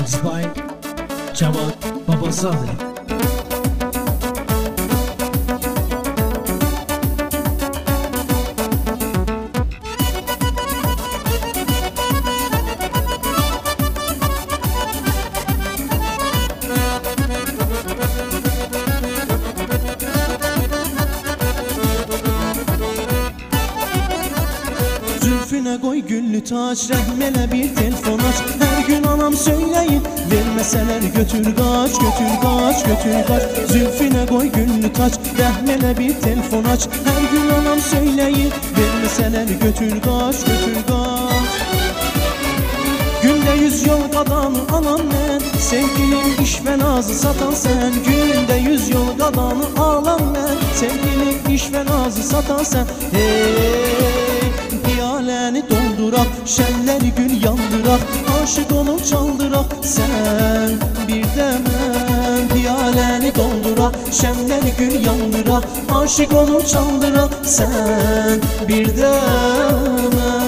Mixed by Cemal Babazadə. Zülfüne koy güllü taç, rəhmələ bir telefon aç. Her gün anam söyleyin, verməsələr götür kaç, götür kaç, götür kaç. Zülfüne koy güllü taç, rəhmələ bir telefon aç. Her gün anam söyleyin, verməsələr götür kaç, götür kaç. Günde 100 yol qadanı alan mən, sevgilim iş ve nazı satan sen. Günde 100 yol qadanı alan mən, sevgilim iş ve nazı satan sen. Hey, piyaləni doldurak, şənləri gül yandırak, aşık olup çaldırak sen bir de mən. Piyaləni doldurak, şənləri gül yandırak, aşık olup çaldırak sen bir de mən.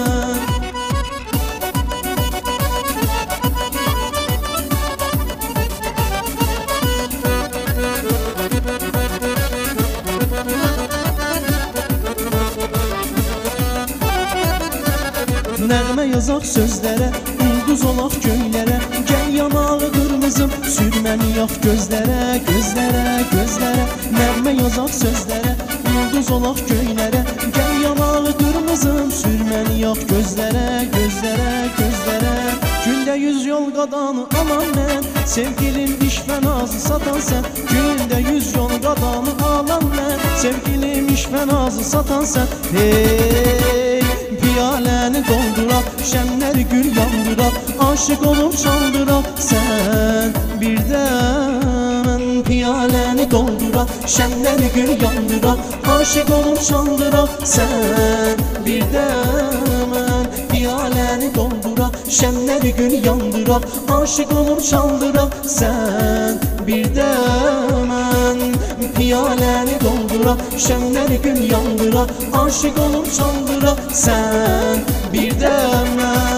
Nəğmə yazaq sözlərə, ulduz olaq göylərə. Gəl yanağı qırmızım, sürməni yax gözlərə, gözlərə, gözlərə. Nəğmə yazaq sözlərə, ulduz olaq göylərə. Gəl yanağı qırmızım, sürməni yax gözlərə, gözlərə, gözlərə. Günde 100 yol qadanı alan mən, sevgilim iş və nazı satan sən. Günde 100 yol qadanı alan mən, sevgilim iş və nazı satan sən. Hey, piyaləni doldurak, şənləri gül yandırak, aşık olup çaldırak sen bir de mən. Piyaləni doldurak, şənləri gül yandırak, aşık olup çaldırak sen bir de mən. Piyaləni doldurak, şənləri gül yandırak, aşık olup çaldırak sen bir de mən. Piyaləni doldurak, şənləri gül yandırak, aşık olup çaldırak sen bir de mən.